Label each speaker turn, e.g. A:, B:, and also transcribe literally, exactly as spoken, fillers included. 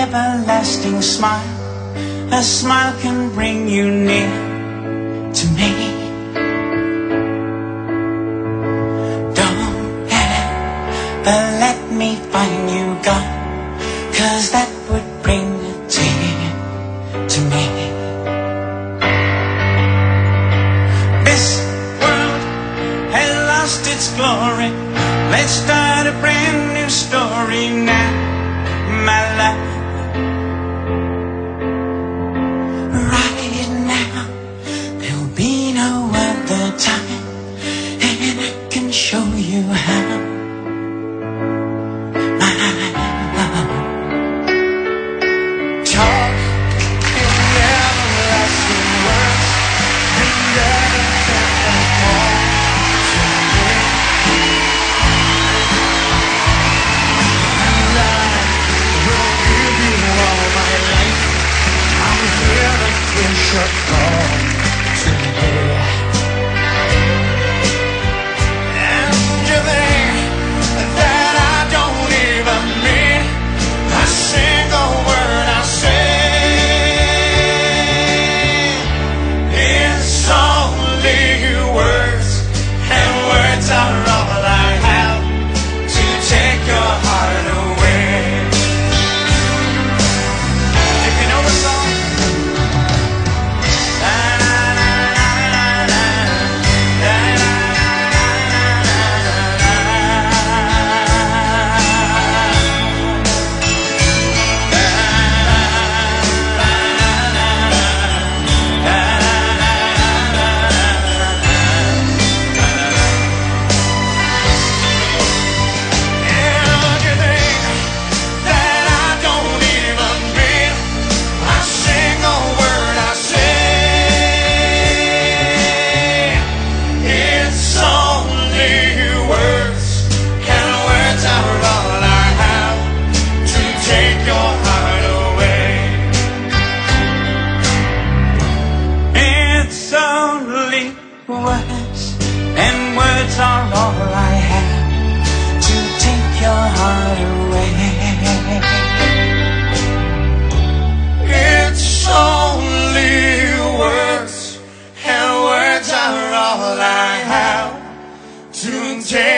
A: everlasting smile. A smile can bring you near to me. Don't ever let me find you gone, 'cause that would bring a tear to me. This world has lost its glory. Let's start a brand new story now, my love. Right now, there'll be no other time, and I can show you how, my love. Talk in everlasting words, and never take them all to me. And I will give you all my life. I'm here to kiss your call to me. And you think that I don't even mean a single word I say. It's only words, and words are all I have to take your heart away. If you know the song, words, and words are all I have to take your heart away. It's only words, and words are all I have to take